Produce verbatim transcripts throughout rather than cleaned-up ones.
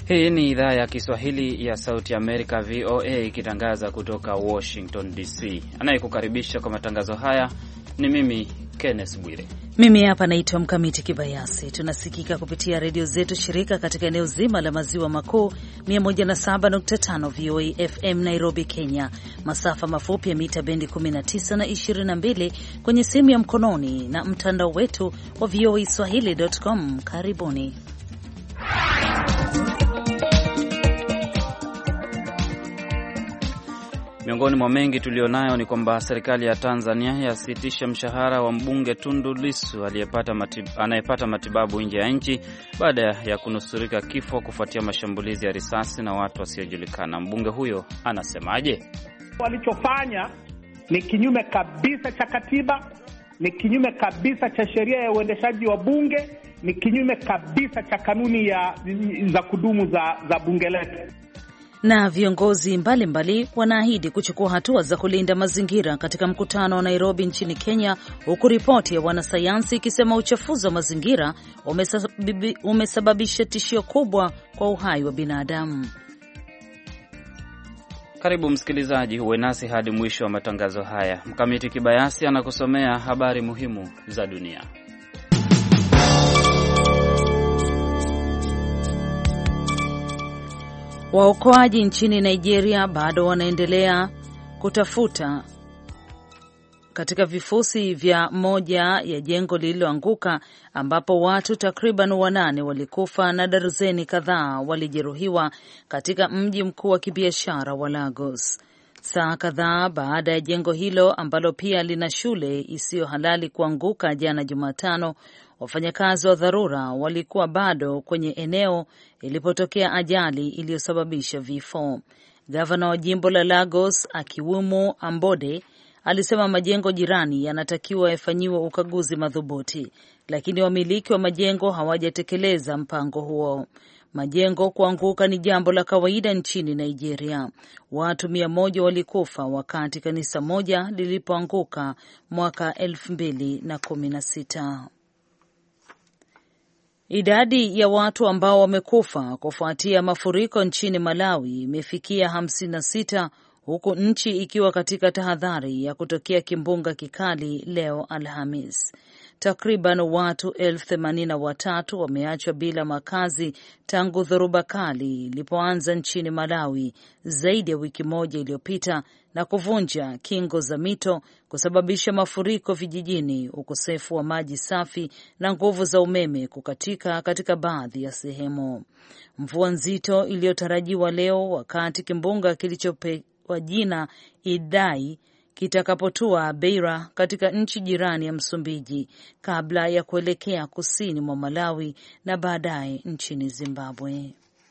Hii ni idhaa ya Kiswahili ya Sauti Amerika, V O A, ikitangaza kutoka Washington D C. Anayekukaribisha kwa matangazo haya ni mimi, Kenneth Bwire. Mimi hapa naitwa Mkamiti Kibayasi. Tunasikika kupitia redio zetu shirika katika eneo zima la maziwa makuu, mia moja na saba nukta tano V O A F M Nairobi, Kenya, masafa mafupi ya mita bendi kumi na tisa na ishirini na mbili kwenye simu ya mkononi na mtandao wetu wa V O A swahili dot com. Karibuni. Miongoni mwa mengi tulionayo ni kwamba serikali ya Tanzania yasitisha mshahara wa mbunge Tundu Lissu aliyepata matib, anayepata matibabu nje ya nchi baada ya kunusurika kifo kufuatia mashambulizi ya risasi na watu wasiojulikana. Mbunge huyo anasemaje? Walichofanya ni kinyume kabisa cha katiba, ni kinyume kabisa cha sheria ya uendeshaji wa bunge, ni kinyume kabisa cha kanuni ya za kudumu za, za bunge letu. Na viongozi mbalimbali wanaahidi kuchukua hatua za kulinda mazingira katika mkutano wa Nairobi nchini Kenya, huku ripoti ya wanasayansi ikisema uchafuzi wa mazingira umesababisha tishio kubwa kwa uhai wa binadamu. Karibu msikilizaji, uwe nasi hadi mwisho wa matangazo haya. Mkamiti Kibayasi anakusomea habari muhimu za dunia. Waokoaji nchini Nigeria bado wanaendelea kutafuta katika vifusi vya moja ya jengo lililoanguka ambapo watu takriban wanane walikufa na darzeni kadhaa walijeruhiwa katika mji mkuu wa kibiashara wa Lagos. Saa kadhaa baada ya jengo hilo ambalo pia lina shule isiyo halali kuanguka jana Jumatano, wafanyakazi wa dharura walikuwa bado kwenye eneo ilipotokea ajali iliyosababisha vifo. Gavana wa jimbo la Lagos, Akiwumo Ambode, alisema majengo jirani yanatakiwa yafanyiwe ukaguzi madhubuti, lakini wamiliki wa majengo hawajatekeleza mpango huo. Majengo kuanguka ni jambo la kawaida nchini Nigeria. Watu mia moja walikufa wakati kanisa moja lilipoanguka mwaka elfu mbili na kumi na sita. Idadi ya watu ambao wamekufa kufuatia mafuriko nchini Malawi imefikia hamsini na sita, huku nchi ikiwa katika tahadhari ya kutokea kimbunga kikali leo Alhamis. Takriban watu elfu themanini na watatu wameachwa bila makazi tangu dhoruba kali ilipoanza nchini Malawi zaidi ya wiki moja iliyopita na kuvunja kingo za mito, kusababisha mafuriko vijijini, ukosefu wa maji safi na nguvu za umeme kukatika katika baadhi ya sehemu. Mvua nzito iliyotarajiwa leo wakati kimbunga kilichopewa jina Idai kitakapotua Beira katika nchi jirani ya Msumbiji kabla ya kuelekea kusini mwa Malawi na baadaye nchini Zimbabwe.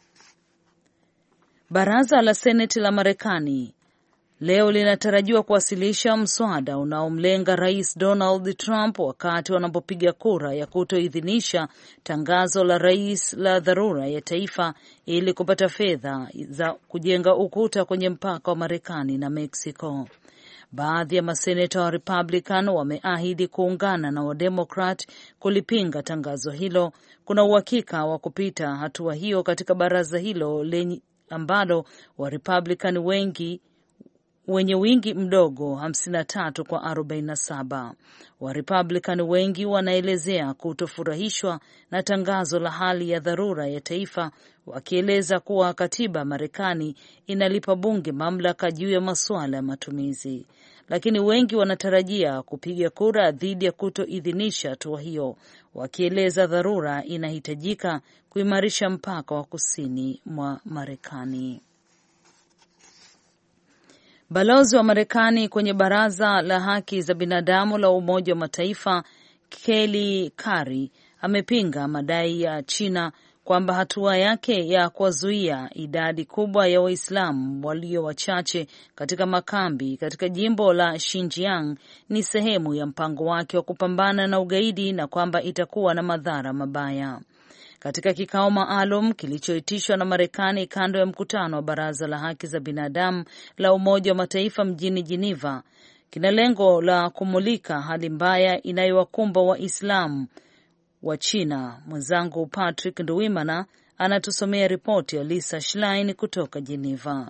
Baraza la Seneti la Marekani leo linatarajiwa kuwasilisha mswada unaomlenga Rais Donald Trump wakati wanapopiga kura ya kutoidhinisha tangazo la rais la dharura ya taifa ili kupata fedha za kujenga ukuta kwenye mpaka wa Marekani na Mexico. Baadhi ya maseneta wa Republican wameahidi kuungana na Wademokrat kulipinga tangazo hilo. Kuna uhakika wa kupita hatua hiyo katika baraza hilo lenye ambalo wa Republican wengi wenye wingi mdogo hamsini na tatu kwa arobaini na saba. Wa Republican wengi wanaelezea kutofurahishwa na tangazo la hali ya dharura ya taifa, wakieleza kuwa katiba Marekani inalipa bunge mamlaka juu ya masuala ya matumizi. Lakini wengi wanatarajia kupiga kura dhidi ya kutoidhinisha hatua hiyo, wakieleza dharura inahitajika kuimarisha mpaka wa kusini mwa Marekani. Balozi wa Marekani kwenye Baraza la Haki za Binadamu la Umoja wa Mataifa, Kelly Currie, amepinga madai ya China kwamba hatua yake ya kuwazuia idadi kubwa ya Waislamu walio wachache katika makambi katika jimbo la Xinjiang ni sehemu ya mpango wake wa kupambana na ugaidi na kwamba itakuwa na madhara mabaya. Katika kikao maalum kilichoitishwa na Marekani kando ya mkutano wa Baraza la Haki za Binadamu la Umoja wa Mataifa mjini Geneva, kina lengo la kumulika hali mbaya inayowakumba Waislamu wa China. Mwenzangu Patrick Nduwimana anatusomea ripoti ya Lisa Schlein kutoka Geneva.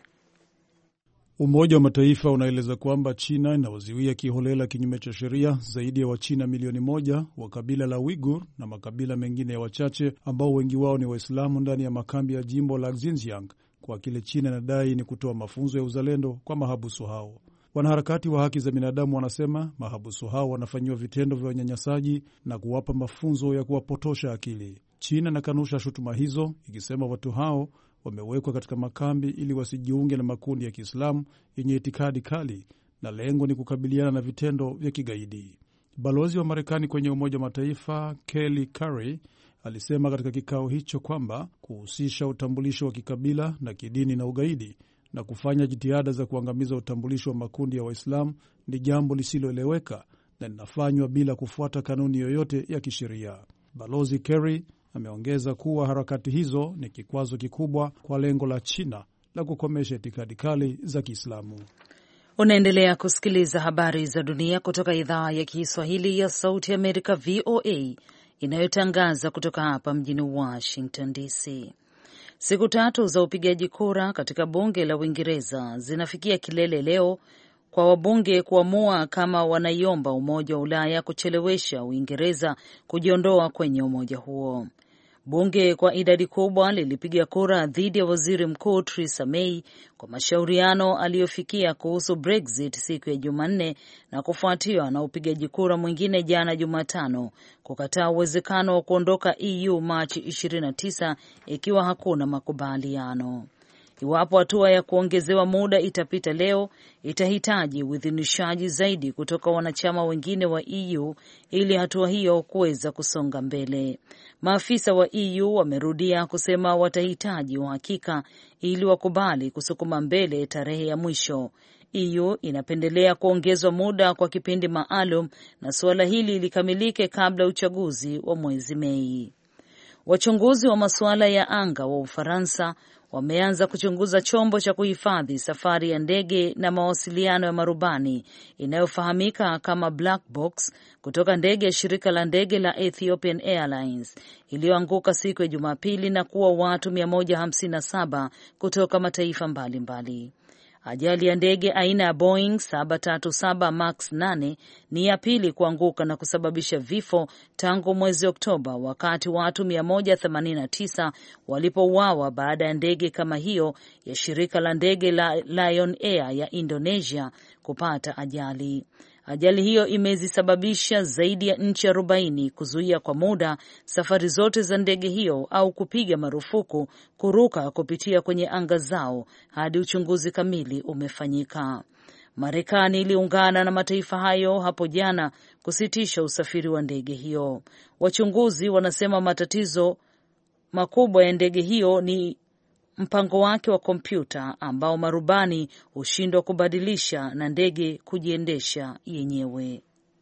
Umoja wa Mataifa unaeleza kwamba China inawazuia kiholela kinyume cha sheria zaidi ya Wachina milioni moja wa kabila la Uighur na makabila mengine ya wachache ambao wengi wao ni Waislamu ndani ya makambi ya jimbo la Xinjiang kwa kile China inadai ni kutoa mafunzo ya uzalendo kwa mahabusu hao. Wanaharakati wa haki za binadamu wanasema mahabusu hao wanafanyiwa vitendo vya unyanyasaji na kuwapa mafunzo ya kuwapotosha akili. China inakanusha shutuma hizo, ikisema watu hao wamewekwa katika makambi ili wasijiunge na makundi ya Kiislamu yenye itikadi kali na lengo ni kukabiliana na vitendo vya kigaidi. Balozi wa Marekani kwenye Umoja wa Mataifa Kelly Curry alisema katika kikao hicho kwamba kuhusisha utambulisho wa kikabila na kidini na ugaidi na kufanya jitihada za kuangamiza utambulisho wa makundi ya Waislamu ni jambo lisiloeleweka na linafanywa bila kufuata kanuni yoyote ya kisheria. Balozi Kerry ameongeza kuwa harakati hizo ni kikwazo kikubwa kwa lengo la China la kukomesha itikadi kali za Kiislamu. Unaendelea kusikiliza habari za dunia kutoka idhaa ya Kiswahili ya Sauti ya Amerika, V O A, inayotangaza kutoka hapa mjini Washington D C. Siku tatu za upigaji kura katika bunge la Uingereza zinafikia kilele leo kwa wabunge kuamua kama wanaiomba Umoja wa Ulaya kuchelewesha Uingereza kujiondoa kwenye umoja huo. Bunge kwa idadi kubwa lilipiga kura dhidi ya Waziri Mkuu Theresa May kwa mashauriano aliyofikia kuhusu Brexit siku ya Jumanne na kufuatiwa na upigaji kura mwingine jana Jumatano kukataa uwezekano wa kuondoka E U Machi ishirini na tisa ikiwa hakuna makubaliano. Iwapo hatua ya kuongezewa muda itapita leo, itahitaji uidhinishaji zaidi kutoka wanachama wengine wa E U ili hatua hiyo kuweza kusonga mbele. Maafisa wa E U wamerudia kusema watahitaji uhakika ili wakubali kusukuma mbele tarehe ya mwisho. E U inapendelea kuongezwa muda kwa kipindi maalum na suala hili likamilike kabla uchaguzi wa mwezi Mei. Wachunguzi wa masuala ya anga wa Ufaransa wameanza kuchunguza chombo cha kuhifadhi safari ya ndege na mawasiliano ya marubani inayofahamika kama black box kutoka ndege ya shirika la ndege la Ethiopian Airlines iliyoanguka siku ya Jumapili na kuua watu mia moja hamsini na saba kutoka mataifa mbalimbali. Ajali ya ndege aina ya Boeing saba tatu saba Max nane ni ya pili kuanguka na kusababisha vifo tangu mwezi Oktoba, wakati watu mia moja themanini na tisa walipouawa baada ya ndege kama hiyo ya shirika la ndege la Lion Air ya Indonesia kupata ajali. Ajali hiyo imezisababisha zaidi ya nchi arobaini kuzuia kwa muda safari zote za ndege hiyo au kupiga marufuku kuruka kupitia kwenye anga zao hadi uchunguzi kamili umefanyika. Marekani iliungana na mataifa hayo hapo jana kusitisha usafiri wa ndege hiyo. Wachunguzi wanasema matatizo makubwa ya ndege hiyo ni mpango wake wa kompyuta ambao marubani hushindwa kubadilisha na ndege kujiendesha yenyewe.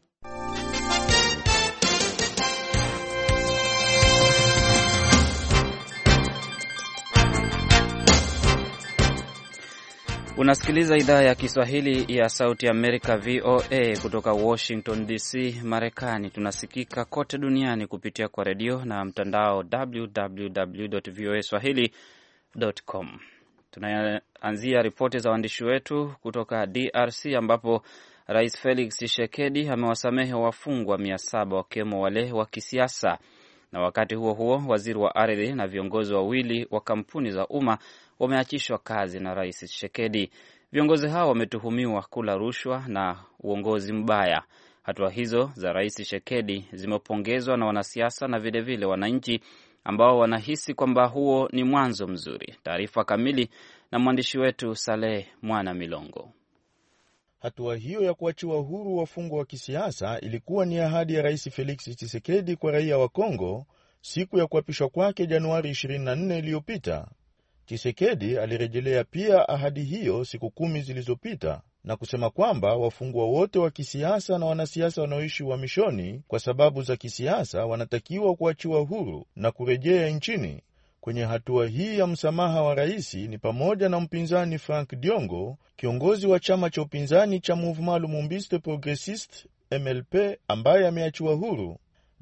Unasikiliza idhaa ya Kiswahili ya Sauti Amerika, V O A, kutoka Washington D C, Marekani. Tunasikika kote duniani kupitia kwa redio na mtandao w w w dot v o a swahili dot com. Tunaanzia ripoti za waandishi wetu kutoka D R C ambapo Rais Felix Tshisekedi amewasamehe wafungwa mia saba wakiwemo wale wa kisiasa. Na wakati huo huo, waziri wa ardhi na viongozi wawili wa kampuni za umma wameachishwa kazi na Rais Tshisekedi. Viongozi hao wametuhumiwa kula rushwa na uongozi mbaya. Hatua hizo za Rais Tshisekedi zimepongezwa na wanasiasa na vile vile wananchi ambao wanahisi kwamba huo ni mwanzo mzuri. Taarifa kamili na mwandishi wetu Saleh Mwana Milongo. Hatua hiyo ya kuachiwa huru wafungwa wa kisiasa ilikuwa ni ahadi ya Rais Felix Tshisekedi kwa raia wa Kongo siku ya kuapishwa kwake Januari ishirini na nne iliyopita. Tshisekedi alirejelea pia ahadi hiyo siku kumi zilizopita na kusema kwamba wafungwa wote wa kisiasa na wanasiasa wanaoishi uhamishoni kwa sababu za kisiasa wanatakiwa kuachiwa huru na kurejea nchini. Kwenye hatua hii ya msamaha wa rais ni pamoja na mpinzani Frank Diongo, kiongozi wa chama cha upinzani cha Mouvement Lumumbiste Progressiste M L P, ambaye ameachiwa huru.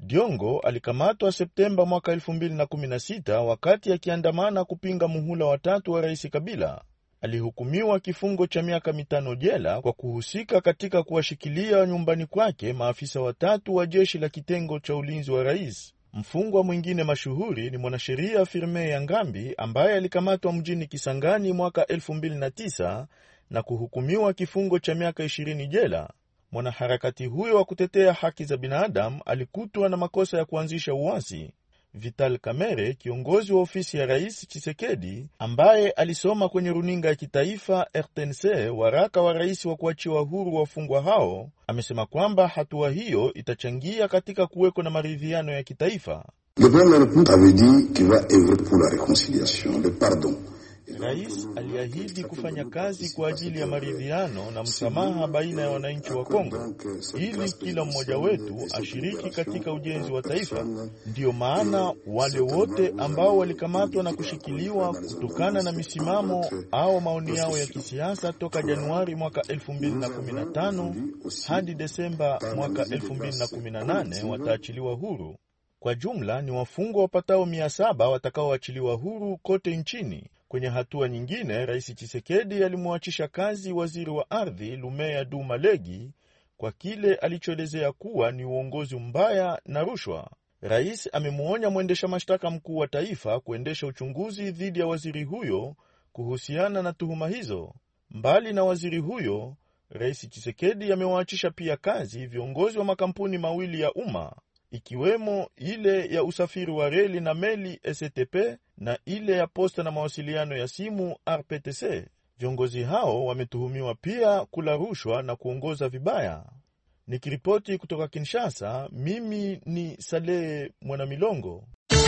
Diongo alikamatwa Septemba mwaka elfu mbili na kumi na sita wakati akiandamana kupinga muhula watatu wa Rais Kabila. Alihukumiwa kifungo cha miaka mitano jela kwa kuhusika katika kuwashikilia nyumbani kwake maafisa watatu wa jeshi la kitengo cha ulinzi wa rais. Mfungwa mwingine mashuhuri ni mwanasheria Firme Yangambi ambaye alikamatwa mjini Kisangani mwaka elfu mbili na tisa na kuhukumiwa kifungo cha miaka ishirini jela. Mwanaharakati huyo wa kutetea haki za binadamu alikutwa na makosa ya kuanzisha uasi. Vital Kamerhe, kiongozi wa ofisi ya Rais Tshisekedi, ambaye alisoma kwenye runinga ya kitaifa R T N C waraka wa rais wa kuachiwa huru wafungwa hao, amesema kwamba hatua hiyo itachangia katika kuweko na maridhiano ya kitaifa. Le président de la République avait dit qu'il va œuvrer pour la réconciliation, le pardon. Rais aliahidi kufanya kazi kwa ajili ya maridhiano na msamaha baina ya wananchi wa Kongo, ili kila mmoja wetu ashiriki katika ujenzi wa taifa. Ndiyo maana wale wote ambao walikamatwa na kushikiliwa kutokana na misimamo au maoni yao ya kisiasa toka Januari mwaka elfu mbili na kumi na tano hadi Desemba mwaka elfu mbili na kumi na nane wataachiliwa huru. Kwa jumla ni wafungwa wapatao mia saba watakaoachiliwa huru kote nchini. Kwenye hatua nyingine, Rais Tshisekedi alimwachisha kazi waziri wa ardhi Lumea Du Malegi kwa kile alichoelezea kuwa ni uongozi mbaya na rushwa. Rais amemuonya mwendesha mashtaka mkuu wa taifa kuendesha uchunguzi dhidi ya waziri huyo kuhusiana na tuhuma hizo. Mbali na waziri huyo, Rais Tshisekedi amewaachisha pia kazi viongozi wa makampuni mawili ya umma, ikiwemo ile ya usafiri wa reli na meli S T P na ile ya posta na mawasiliano ya simu R P T C. Viongozi hao wametuhumiwa pia kula rushwa na kuongoza vibaya. Nikiripoti kutoka Kinshasa, mimi ni Saleh Mwanamilongo.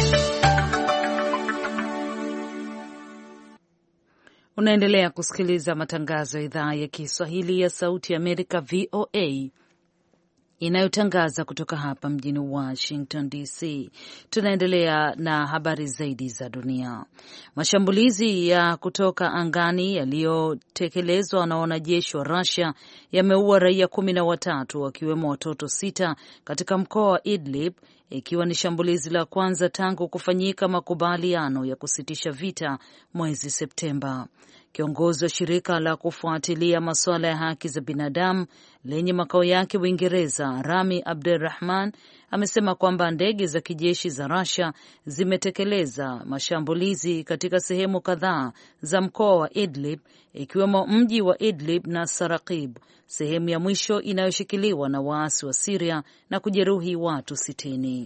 Unaendelea kusikiliza matangazo ya idhaa ya Kiswahili ya Sauti ya Amerika V O A inayotangaza kutoka hapa mjini Washington D C. Tunaendelea na habari zaidi za dunia. Mashambulizi ya kutoka angani yaliyotekelezwa na wanajeshi wa Russia yameua raia kumi na watatu wakiwemo watoto sita katika mkoa wa Idlib, ikiwa ni shambulizi la kwanza tangu kufanyika makubaliano ya kusitisha vita mwezi Septemba. Kiongozi wa shirika la kufuatilia masuala ya haki za binadamu lenye makao yake Uingereza, Rami Abdurrahman, amesema kwamba ndege za kijeshi za Russia zimetekeleza mashambulizi katika sehemu kadhaa za mkoa wa Idlib, ikiwemo mji wa Idlib na Sarakib, sehemu ya mwisho inayoshikiliwa na waasi wa Syria, na kujeruhi watu sitini.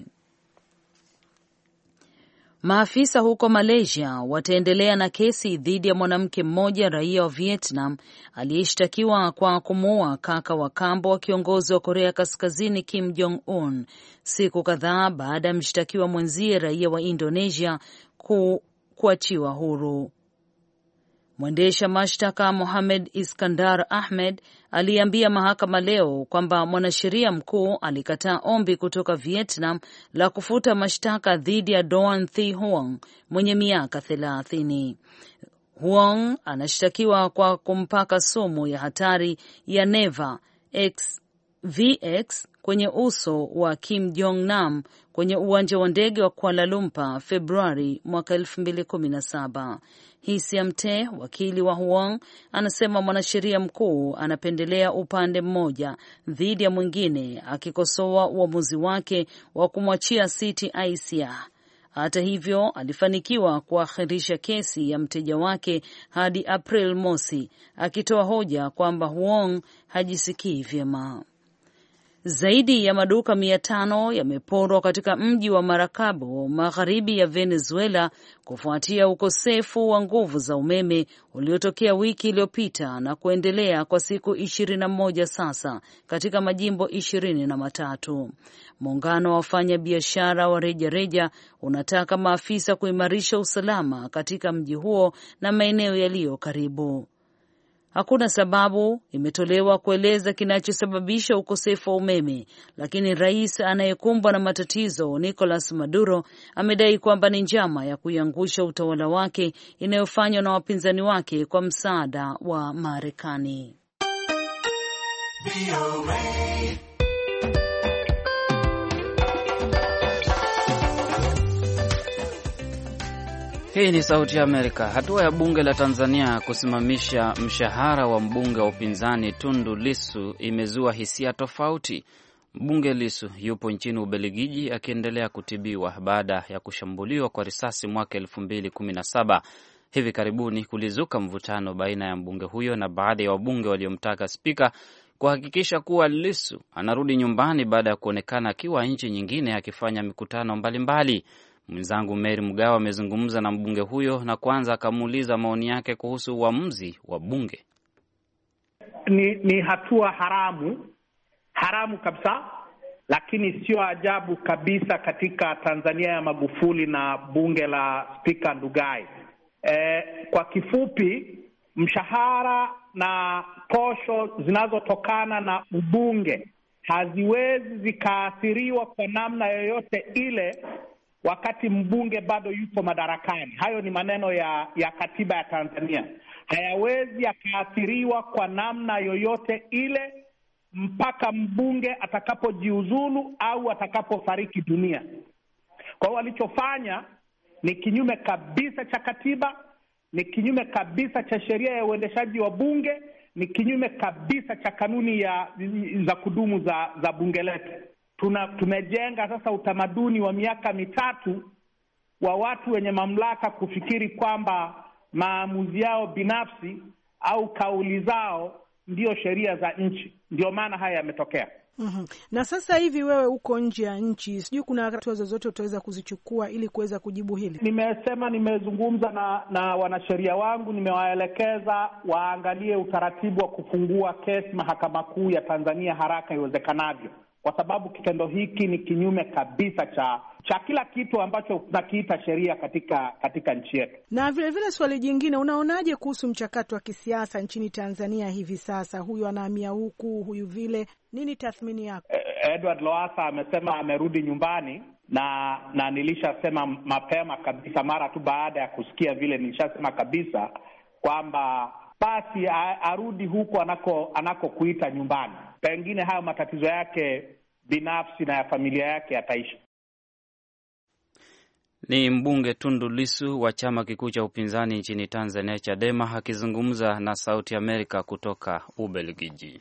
Maafisa huko Malaysia wataendelea na kesi dhidi ya mwanamke mmoja raia wa Vietnam aliyeshtakiwa kwa kumuua kaka wa kambo wa kiongozi wa Korea Kaskazini Kim Jong Un, siku kadhaa baada ya mshtakiwa mwenzie raia wa Indonesia ku, kuachiwa huru. Mwendesha mashtaka Mohamed Iskandar Ahmed aliambia mahakama leo kwamba mwanasheria mkuu alikataa ombi kutoka Vietnam la kufuta mashtaka dhidi ya Doan Thi Huong mwenye miaka thelathini. Huong anashtakiwa kwa kumpaka sumu ya hatari ya Neva X V X kwenye uso wa Kim Jong Nam kwenye uwanja wa ndege wa Kuala Lumpur Februari mwaka elfu mbili kumi na saba. Hisia Mte, wakili wa Huong, anasema mwanasheria mkuu anapendelea upande mmoja dhidi ya mwingine, akikosoa uamuzi wake wa kumwachia Siti Aisia. Hata hivyo, alifanikiwa kuakhirisha kesi ya mteja wake hadi April mosi, akitoa hoja kwamba Huong hajisikii vyema. Zaidi ya maduka mia tano yameporwa katika mji wa Maracaibo magharibi ya Venezuela kufuatia ukosefu wa nguvu za umeme uliotokea wiki iliyopita na kuendelea kwa siku ishirini na moja sasa katika majimbo ishirini na matatu. Muungano wa wafanya biashara wa rejareja unataka maafisa kuimarisha usalama katika mji huo na maeneo yaliyo karibu. Hakuna sababu imetolewa kueleza kinachosababisha ukosefu wa umeme, lakini rais anayekumbwa na matatizo Nicolas Maduro amedai kwamba ni njama ya kuiangusha utawala wake inayofanywa na wapinzani wake kwa msaada wa Marekani. Hii ni Sauti ya Amerika. Hatua ya bunge la Tanzania kusimamisha mshahara wa mbunge wa upinzani Tundu Lissu imezua hisia tofauti. Mbunge Lissu yupo nchini Ubelgiji akiendelea kutibiwa baada ya kushambuliwa kwa risasi mwaka elfu mbili kumi na saba. Hivi karibuni kulizuka mvutano baina ya mbunge huyo na baadhi ya wabunge waliomtaka spika kuhakikisha kuwa Lissu anarudi nyumbani baada ya kuonekana akiwa nchi nyingine akifanya mikutano mbalimbali. Mwenzangu Mary Mgawa amezungumza na mbunge huyo na kwanza akamuuliza maoni yake kuhusu uamuzi wa bunge. Ni, ni hatua haramu, haramu kabisa, lakini sio ajabu kabisa katika Tanzania ya Magufuli na bunge la Spika Ndugai. E, kwa kifupi, mshahara na posho zinazotokana na ubunge haziwezi zikaathiriwa kwa namna yoyote ile wakati mbunge bado yupo madarakani. Hayo ni maneno ya ya katiba ya Tanzania. Hayawezi yakaathiriwa kwa namna yoyote ile mpaka mbunge atakapojiuzulu au atakapofariki dunia. Kwa hiyo walichofanya ni kinyume kabisa cha katiba, ni kinyume kabisa cha sheria ya uendeshaji wa bunge, ni kinyume kabisa cha kanuni ya za kudumu za za bunge letu. Tuna tumejenga sasa utamaduni wa miaka mitatu wa watu wenye mamlaka kufikiri kwamba maamuzi yao binafsi au kauli zao ndio sheria za nchi. Ndio maana haya yametokea. Mm-hmm. Na sasa hivi wewe uko nje ya nchi, sijui kuna hatua zozote utaweza kuzichukua ili kuweza kujibu hili? Nimesema nimezungumza na na wanasheria wangu, nimewaelekeza waangalie utaratibu wa kufungua kesi Mahakama Kuu ya Tanzania haraka iwezekanavyo, kwa sababu kitendo hiki ni kinyume kabisa cha cha kila kitu ambacho tunakiita sheria katika katika nchi yetu. Na vile vile swali jingine, unaonaje kuhusu mchakato wa kisiasa nchini Tanzania hivi sasa? Huyu anahamia huku, huyu vile. Nini tathmini yako? Edward Lowassa amesema amerudi nyumbani na na nilishasema mapema kabisa mara tu baada ya kusikia vile, nilishasema kabisa kwamba basi arudi huko anako anakokuita nyumbani. Pengine hayo matatizo yake binafsi na ya familia yake yataisha. Ni mbunge Tundu Lissu wa chama kikuu cha upinzani nchini Tanzania, Chadema, akizungumza na Sauti Amerika kutoka Ubelgiji.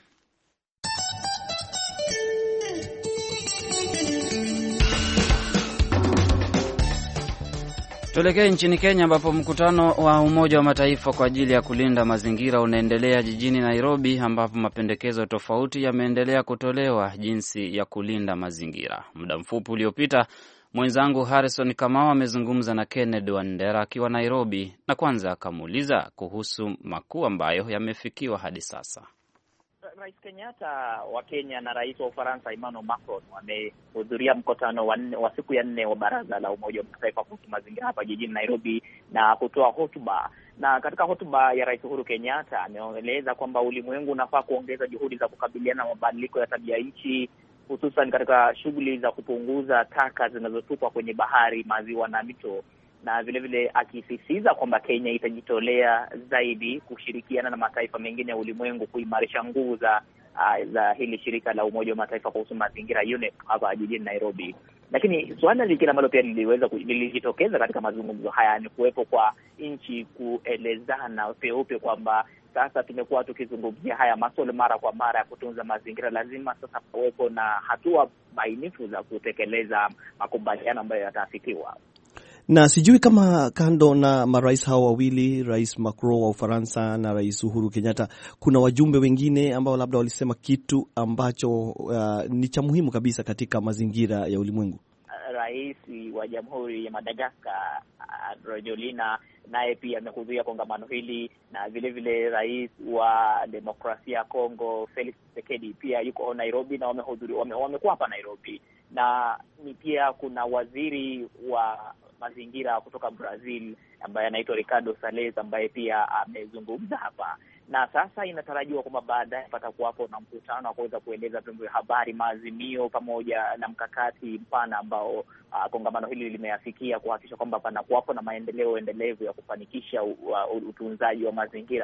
Tuelekee nchini Kenya ambapo mkutano wa Umoja wa Mataifa kwa ajili ya kulinda mazingira unaendelea jijini Nairobi, ambapo mapendekezo tofauti yameendelea kutolewa jinsi ya kulinda mazingira. Muda mfupi uliopita, mwenzangu Harrison Kamau amezungumza na Kennedy Wandera akiwa Nairobi, na kwanza akamuuliza kuhusu makuu ambayo yamefikiwa hadi sasa. Rais Kenyatta wa Kenya na Rais wa Ufaransa Emmanuel Macron wamehudhuria mkutano wa, wa siku ya nne wa Baraza la Umoja wa Mataifa kuhusu mazingira hapa jijini Nairobi na kutoa hotuba. Na katika hotuba ya Rais Uhuru Kenyatta ameeleza kwamba ulimwengu unafaa kuongeza juhudi za kukabiliana na mabadiliko ya tabia nchi, hususan katika shughuli za kupunguza taka zinazotupwa kwenye bahari, maziwa na mito, na vile vile akisisitiza kwamba Kenya itajitolea zaidi kushirikiana na mataifa mengine ya ulimwengu kuimarisha nguvu za uh, za hili shirika la Umoja wa Mataifa kuhusu mazingira U N E P hapa jijini Nairobi. Lakini suala lingine ambalo pia liliweza lilijitokeza katika mazungumzo haya ni kuwepo kwa nchi kuelezana peupe kwamba sasa tumekuwa tukizungumzia haya masuala mara kwa mara ya kutunza mazingira, lazima sasa kuwepo na hatua bainifu za kutekeleza makubaliano ambayo yataafikiwa. Na sijui kama kando na marais hao wawili, Rais Macron wa Ufaransa na Rais Uhuru Kenyatta, kuna wajumbe wengine ambao labda walisema kitu ambacho uh, ni cha muhimu kabisa katika mazingira ya ulimwengu. Rais wa Jamhuri ya Madagascar Rojolina naye pia amehudhuria kongamano hili, na vile vile rais wa demokrasia ya Kongo Felix Tshisekedi pia yuko Nairobi na wamehudhuria, wame, wamekuwa hapa Nairobi. Na ni pia kuna waziri wa mazingira kutoka Brazil ambaye anaitwa Ricardo Salles ambaye pia amezungumza hapa. Na sasa inatarajiwa kwamba baadaye patakuwapo na mkutano wa kuweza kueleza vyombo vya habari maazimio pamoja na mkakati mpana ambao uh, kongamano hili limeafikia kuhakikisha kwamba panakuwapo na maendeleo endelevu ya kufanikisha uh, utunzaji wa mazingira.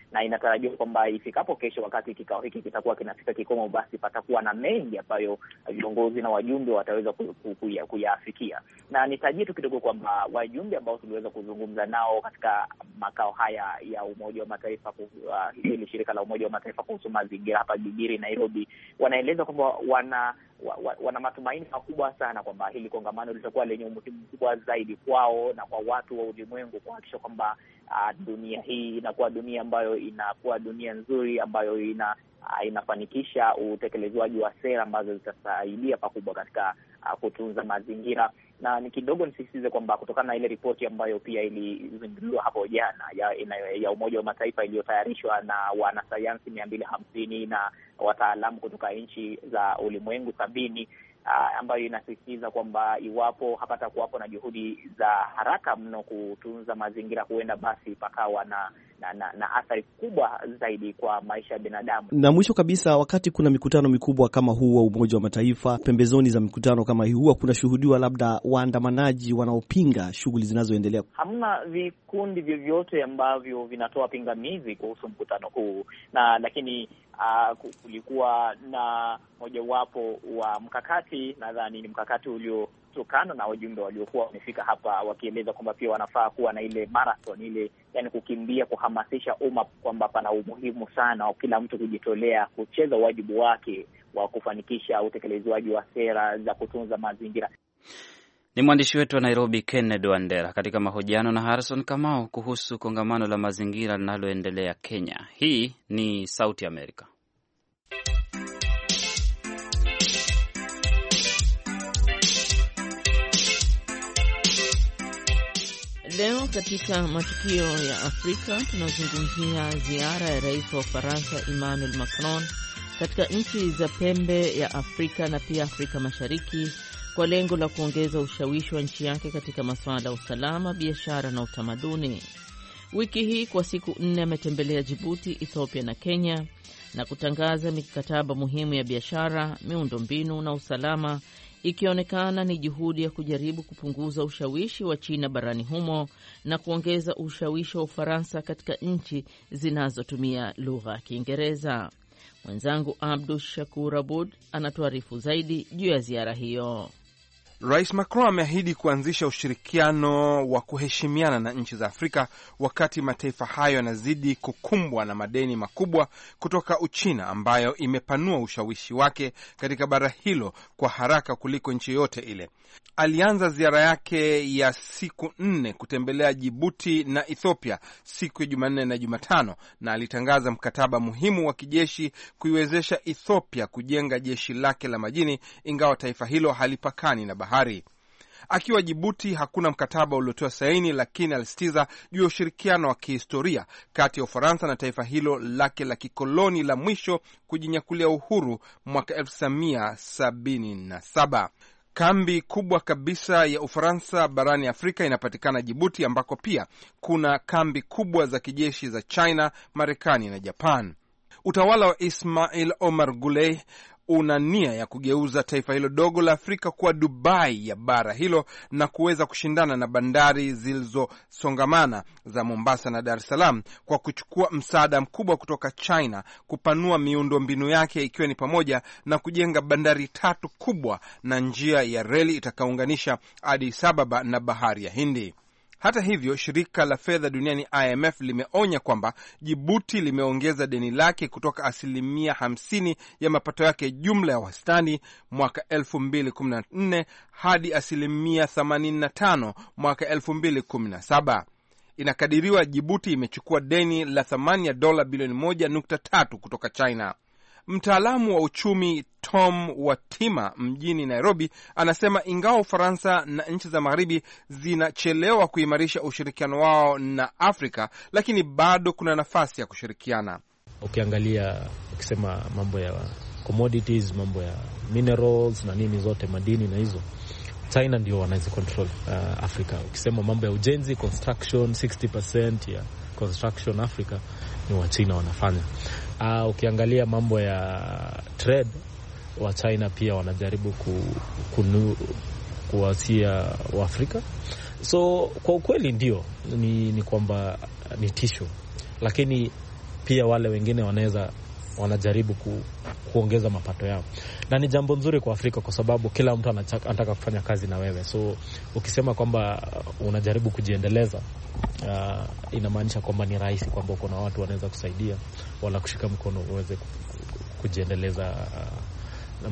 na inatarajiwa kwamba ifikapo kesho, wakati kikao hiki kitakuwa kinafika kikomo, basi patakuwa na mengi ambayo viongozi na wajumbe wataweza kuyafikia. Na nitajie tu kidogo kwamba wajumbe ambao tuliweza kuzungumza nao katika makao haya ya Umoja wa Mataifa, uh, hili shirika la Umoja wa Mataifa kuhusu mazingira hapa jijini Nairobi, wanaeleza kwamba wana wa, wana matumaini makubwa sana kwamba hili kongamano litakuwa lenye umuhimu mkubwa zaidi kwao na kwa watu wa ulimwengu, kuhakikisha kwamba uh, dunia hii inakuwa dunia ambayo inakuwa dunia nzuri ambayo ina uh, inafanikisha utekelezwaji wa sera ambazo zitasaidia pakubwa katika uh, kutunza mazingira. Na ni kidogo nisisitize kwamba kutokana na ile ripoti ambayo pia ilizinduliwa hapo jana ya, ya Umoja wa Mataifa iliyotayarishwa na wanasayansi mia mbili hamsini na wataalamu kutoka nchi za ulimwengu sabini, uh, ambayo inasisitiza kwamba iwapo hapata kuwapo na juhudi za haraka mno kutunza mazingira, huenda basi pakawa na na, na, na athari kubwa zaidi kwa maisha ya binadamu. Na mwisho kabisa, wakati kuna mikutano mikubwa kama huu wa Umoja wa Mataifa, pembezoni za mikutano kama hii huwa kuna shuhudiwa labda waandamanaji wanaopinga shughuli zinazoendelea? Hamna vikundi vyovyote ambavyo vinatoa pingamizi kuhusu mkutano huu, na lakini uh, kulikuwa na mojawapo wa mkakati, nadhani ni mkakati ulio kutokana na wajumbe waliokuwa wamefika hapa, wakieleza kwamba pia wanafaa kuwa na ile marathon, ile yani kukimbia, kuhamasisha umma kwamba pana umuhimu sana wa kila mtu kujitolea kucheza wajibu wake wa kufanikisha utekelezwaji wa sera za kutunza mazingira. Ni mwandishi wetu wa Nairobi Kennedy Wandera katika mahojiano na Harrison Kamau kuhusu kongamano la mazingira linaloendelea Kenya. Hii ni Sauti Amerika. Leo katika matukio ya Afrika tunazungumzia ziara ya rais wa Ufaransa Emmanuel Macron katika nchi za pembe ya Afrika na pia Afrika Mashariki kwa lengo la kuongeza ushawishi wa nchi yake katika masuala ya usalama, biashara na utamaduni. Wiki hii kwa siku nne ametembelea Djibouti, Ethiopia na Kenya na kutangaza mikataba muhimu ya biashara, miundombinu na usalama, ikionekana ni juhudi ya kujaribu kupunguza ushawishi wa China barani humo na kuongeza ushawishi wa Ufaransa katika nchi zinazotumia lugha ya Kiingereza. Mwenzangu Abdul Shakur Abud anatuarifu zaidi juu ya ziara hiyo. Rais Macron ameahidi kuanzisha ushirikiano wa kuheshimiana na nchi za Afrika wakati mataifa hayo yanazidi kukumbwa na madeni makubwa kutoka Uchina ambayo imepanua ushawishi wake katika bara hilo kwa haraka kuliko nchi yote ile. Alianza ziara yake ya siku nne kutembelea Djibouti na Ethiopia siku ya Jumanne na Jumatano, na alitangaza mkataba muhimu wa kijeshi kuiwezesha Ethiopia kujenga jeshi lake la majini, ingawa taifa hilo halipakani na bahari. Akiwa Djibouti hakuna mkataba uliotoa saini, lakini alisitiza juu ya ushirikiano wa kihistoria kati ya Ufaransa na taifa hilo lake la kikoloni la mwisho kujinyakulia uhuru mwaka elfu tisa mia sabini na saba. Kambi kubwa kabisa ya Ufaransa barani Afrika inapatikana Djibouti, ambako pia kuna kambi kubwa za kijeshi za China, Marekani na Japan. Utawala wa Ismail Omar Guelleh una nia ya kugeuza taifa hilo dogo la Afrika kuwa Dubai ya bara hilo na kuweza kushindana na bandari zilizosongamana za Mombasa na Dar es Salaam kwa kuchukua msaada mkubwa kutoka China, kupanua miundo mbinu yake ikiwa ni pamoja na kujenga bandari tatu kubwa na njia ya reli itakaunganisha Addis Ababa na bahari ya Hindi. Hata hivyo, shirika la fedha duniani I M F limeonya kwamba Djibouti limeongeza deni lake kutoka asilimia hamsini ya mapato yake jumla ya wastani mwaka elfu mbili kumi na nne hadi asilimia themanini na tano mwaka elfu mbili kumi na saba. Inakadiriwa Djibouti imechukua deni la thamani ya dola bilioni moja nukta tatu kutoka China. Mtaalamu wa uchumi Tom Watima mjini Nairobi anasema ingawa Ufaransa na nchi za magharibi zinachelewa kuimarisha ushirikiano wao na Afrika, lakini bado kuna nafasi ya kushirikiana. Ukiangalia, ukisema mambo ya commodities, mambo ya minerals na nini zote, madini na hizo, China ndio wanaweza control uh, Afrika. Ukisema mambo ya ujenzi, construction, sixty percent ya construction Africa ni wa China wanafanya. Uh, ukiangalia mambo ya trade, wa China pia wanajaribu ku, kunu, kuwasia wa Afrika. So kwa ukweli ndio ni, ni kwamba ni tisho, lakini pia wale wengine wanaweza wanajaribu ku, kuongeza mapato yao, na ni jambo nzuri kwa Afrika kwa sababu kila mtu anataka kufanya kazi na wewe. So ukisema kwamba unajaribu kujiendeleza, uh, inamaanisha kwamba ni rahisi kwamba kuna watu wanaweza kusaidia wala kushika mkono uweze kujiendeleza. Uh,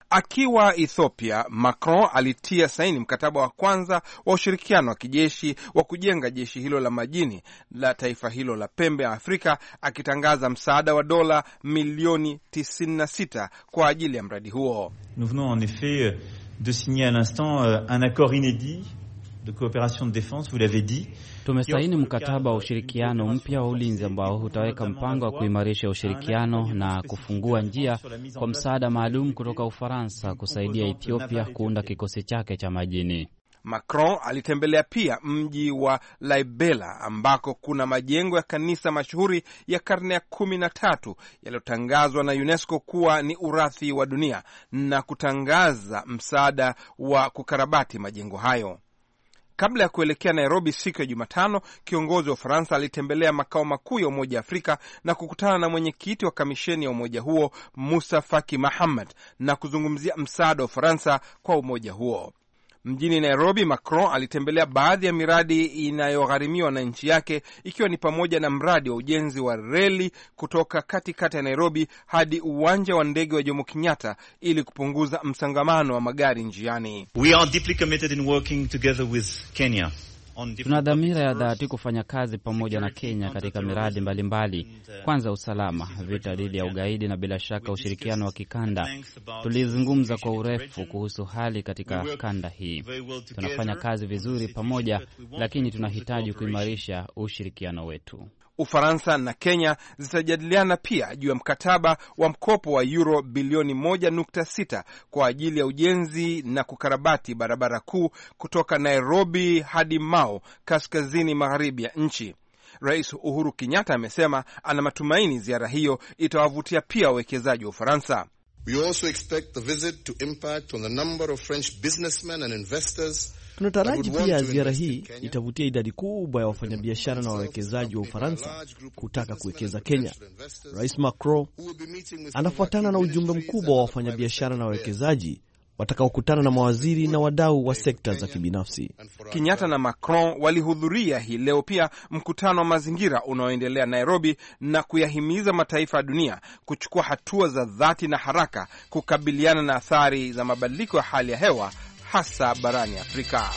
Akiwa Ethiopia, Macron alitia saini mkataba wa kwanza wa ushirikiano wa kijeshi wa kujenga jeshi hilo la majini la taifa hilo la pembe ya Afrika, akitangaza msaada wa dola milioni tisini na sita kwa ajili ya mradi huo. Nous venons en effet de signer à l'instant un accord inédit de coopération de défense, vous l'avez dit. Tumesaini mkataba wa ushirikiano mpya wa ulinzi ambao utaweka mpango wa kuimarisha ushirikiano na kufungua njia kwa msaada maalum kutoka Ufaransa kusaidia Ethiopia kuunda kikosi chake cha majini. Macron alitembelea pia mji wa Laibela ambako kuna majengo ya kanisa mashuhuri ya karne ya kumi na tatu yaliyotangazwa na UNESCO kuwa ni urithi wa dunia na kutangaza msaada wa kukarabati majengo hayo. Kabla ya kuelekea Nairobi siku ya Jumatano, kiongozi wa Ufaransa alitembelea makao makuu ya Umoja wa Afrika na kukutana na mwenyekiti wa kamisheni ya umoja huo Musa Faki Mahamad na kuzungumzia msaada wa Ufaransa kwa umoja huo. Mjini Nairobi, Macron alitembelea baadhi ya miradi inayogharimiwa na nchi yake, ikiwa ni pamoja na mradi wa ujenzi wa reli kutoka katikati ya Nairobi hadi uwanja wa ndege wa Jomo Kenyatta ili kupunguza msongamano wa magari njiani. We are deeply committed in working together with Kenya. Tuna dhamira ya dhati kufanya kazi pamoja na Kenya katika miradi mbalimbali mbali. Kwanza usalama, vita dhidi ya ugaidi na bila shaka ushirikiano wa kikanda. Tulizungumza kwa urefu kuhusu hali katika kanda hii. Tunafanya kazi vizuri pamoja, lakini tunahitaji kuimarisha ushirikiano wetu. Ufaransa na Kenya zitajadiliana pia juu ya mkataba wa mkopo wa euro bilioni moja nukta sita kwa ajili ya ujenzi na kukarabati barabara kuu kutoka Nairobi hadi Mau, kaskazini magharibi ya nchi. Rais Uhuru Kenyatta amesema ana matumaini ziara hiyo itawavutia pia wawekezaji wa Ufaransa. We also expect the visit to impact on the number of French businessmen and investors. Tunataraji pia ziara hii itavutia idadi kubwa ya wafanyabiashara na wawekezaji wa Ufaransa kutaka kuwekeza Kenya. Rais Macron anafuatana na ujumbe mkubwa wa wafanyabiashara na wawekezaji watakaokutana na mawaziri na wadau wa sekta za kibinafsi. Kenyatta na Macron walihudhuria hii leo pia mkutano wa mazingira unaoendelea Nairobi na kuyahimiza mataifa ya dunia kuchukua hatua za dhati na haraka kukabiliana na athari za mabadiliko ya hali ya hewa hasa barani Afrika.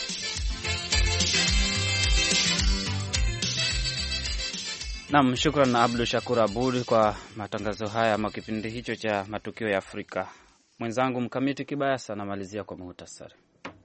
Naam, shukrani na Abdul Shakur Abud kwa matangazo haya ama kipindi hicho cha matukio ya Afrika. Mwenzangu Mkamiti Kibayasi anamalizia kwa muhtasari.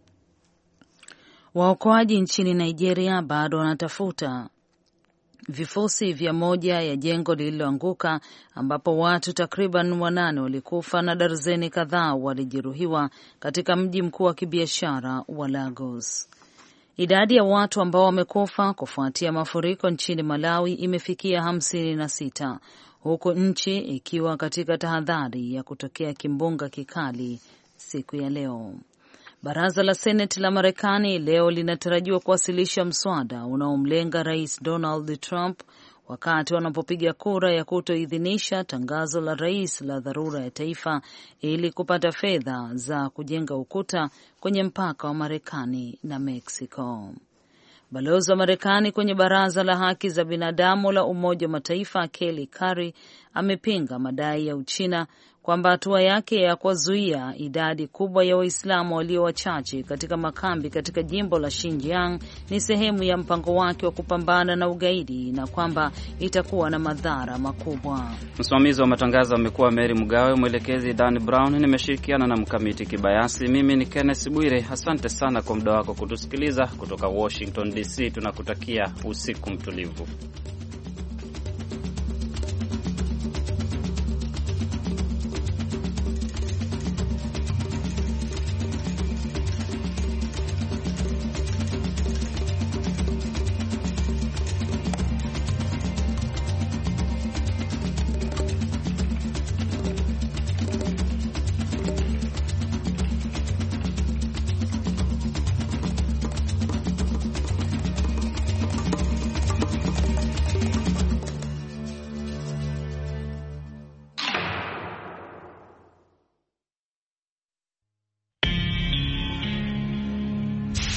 Waokoaji nchini Nigeria bado wanatafuta vifusi vya moja ya jengo lililoanguka ambapo watu takriban wanane walikufa na darzeni kadhaa walijeruhiwa katika mji mkuu wa kibiashara wa Lagos. Idadi ya watu ambao wamekufa kufuatia mafuriko nchini Malawi imefikia hamsini na sita, huku nchi ikiwa katika tahadhari ya kutokea kimbunga kikali siku ya leo. Baraza la Seneti la Marekani leo linatarajiwa kuwasilisha mswada unaomlenga Rais Donald Trump wakati wanapopiga kura ya kutoidhinisha tangazo la rais la dharura ya taifa ili kupata fedha za kujenga ukuta kwenye mpaka wa Marekani na Mexico. Balozi wa Marekani kwenye Baraza la Haki za Binadamu la Umoja wa Mataifa Kelly Curry amepinga madai ya Uchina kwamba hatua yake ya kuwazuia idadi kubwa ya Waislamu walio wachache katika makambi katika jimbo la Xinjiang ni sehemu ya mpango wake wa kupambana na ugaidi na kwamba itakuwa na madhara makubwa. Msimamizi wa matangazo amekuwa Mary Mgawe, mwelekezi Dan Brown, nimeshirikiana na Mkamiti Kibayasi. Mimi ni Kenneth Bwire. Asante sana kwa muda wako kutusikiliza. Kutoka Washington D C tunakutakia usiku mtulivu.